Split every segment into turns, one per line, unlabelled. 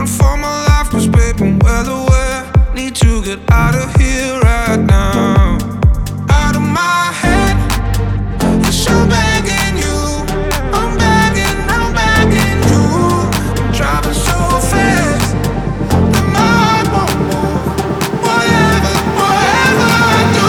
run for my life, 'cause babe, I'm well aware. Need to get out of here right now. Out of my head, yes, I'm begging you. I'm begging you. I'm driving so fast that my heart won't move. Whatever I do,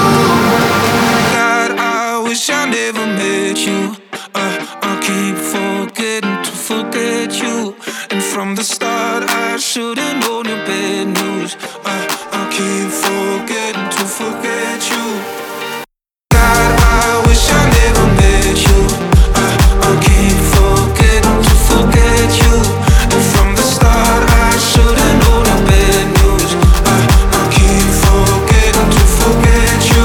God, I wish I never met you. I keep forgetting to forget you. And from the start, I should've known your bad news. I keep forgetting to forget you. God, I wish I never met you. I keep forgetting to forget you. And from the start, I should've known your bad news. I keep forgetting to forget you.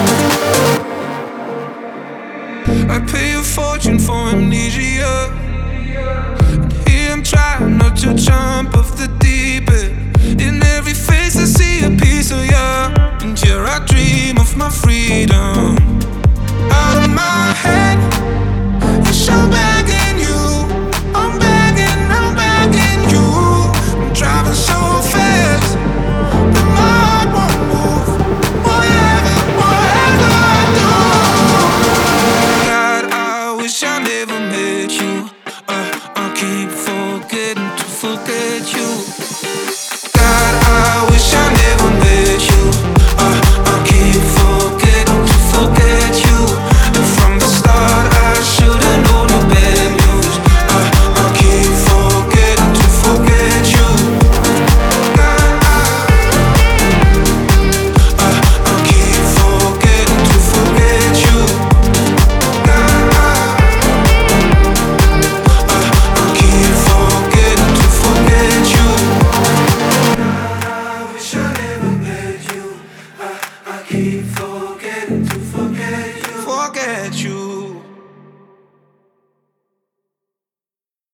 I pay a fortune for amnesia. And here I'm trying not to jump off the deep end. In every face I see a piece of you. And here I dream of my freedom. Out of my head, yes, I'm begging you. I'm begging you. I'm driving so fast that my heart won't move. Whatever I do, God, I wish I never met you. I keep forgetting to forget you. God, I wish I never met you. I keep forgetting to forget you. And from the start, I should've known your bad news. I keep forgetting to forget you. God, I keep forgetting to forget you. God, I keep forgetting to forget you. I wish I never met you. I keep forgetting.